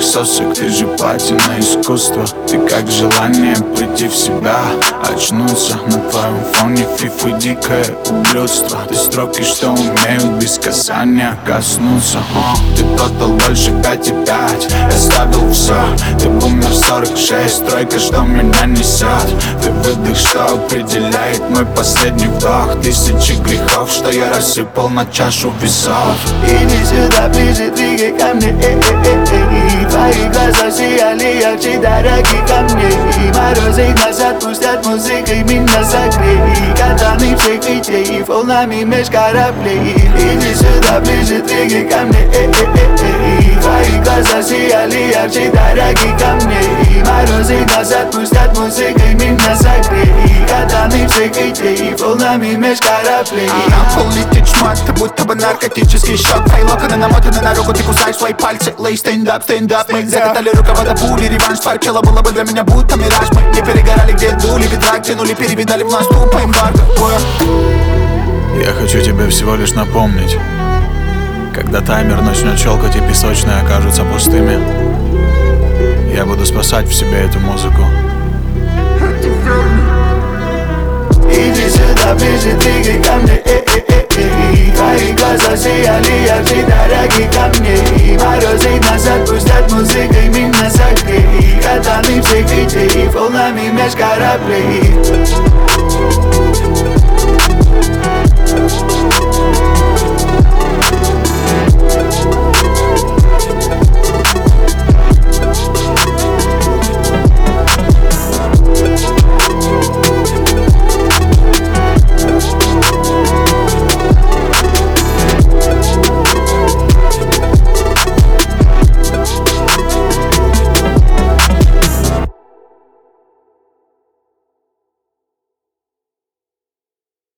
сосок, ты же платина искусства. Ты как желание прийти в себя, очнуться. На твоем фоне фифы дикое ублюдство. Ты строки, что умеют без касания коснуться. Ты тотал больше 5,5. Я ставил все. Ты бумер 46, тройка, что меня несет. Ты выдох, что определяет мой последний вдох. Тысячи грехов, что я рассыпал на чашу весов. Иди сюда ближе, двигай ко мне, твои глаза сияли ярче дорогих камней. Морозы нас отпустят музыкой, меня согрей. Катаны всех идей, волнами меж кораблей. Иди сюда ближе, двигай ко мне, твои глаза сияли ярче дорогих камней. Морозы нас отпустят музыкой, меня согрей. Катаны всех идей, волнами меж кораблей. На пол летит шмат, ты будто бы наркотический шок. Твои локоны намотаны на руку, ты кусаешь свои пальцы. Лей, стендап, мы закатали рукава до пули. Реванш парчела было бы для меня будто мираж. Мы не перегорали, где дули, ветра тянули, перевидали в нас тупо эмбарго. Я хочу тебе всего лишь напомнить, когда таймер начнет щелкать и песочные окажутся пустыми, я буду спасать в себе эту музыку. Иди сюда ближе, двигай ко мне, твои глаза сияли ярче дорогих камней. Морозы нас отпустят музыкой, меня согрей. Катаны всех идей, волнами меж кораблей.